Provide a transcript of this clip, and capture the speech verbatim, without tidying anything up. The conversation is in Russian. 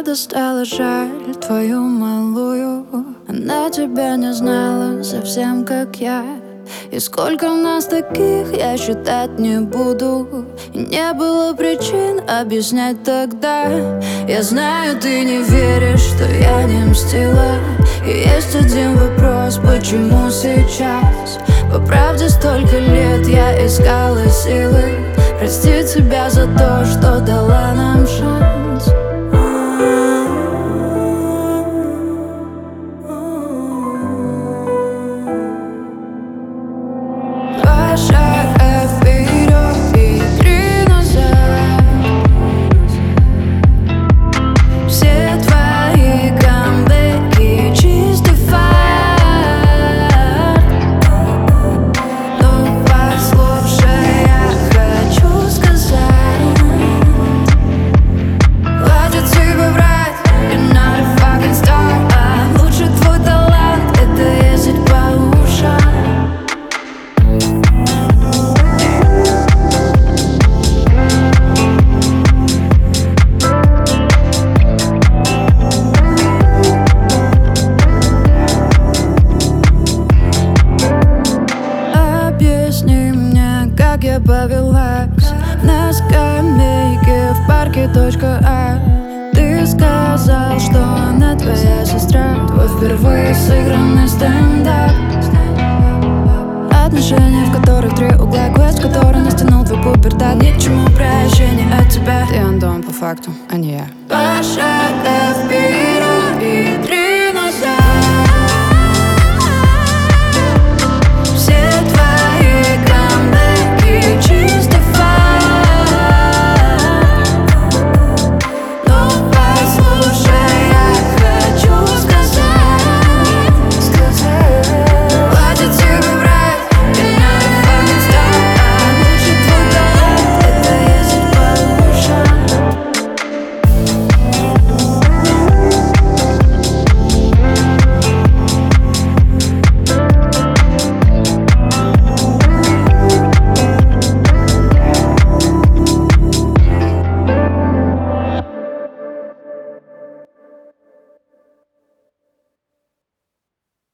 правда стало жаль твою малую. Она тебя не знала совсем как я. И сколько нас таких, я считать не буду. И не было причин объяснять тогда. Я знаю, ты не веришь, что я не мстила. И есть один вопрос, почему сейчас? По правде столько лет я искала силы простить себя за то, что дала нам шанс. Два шага вперед и три назад. Все твои камбэки чистый фарт. Ну послушай, я хочу сказать, хватит себе врать, you're not a fucking star. А лучше твой талант — это ездить по ушам. Объясни мне, как я повелась на скамейке в парке точка А. Ты сказал, что она твоя сестра, твой впервые сыгранный стендап. Отношения, в которых три угла, квест, который настянул твой пубертат. Ни к чему прощения от тебя. Ты Антон по факту, а не я. Два шага вперед и три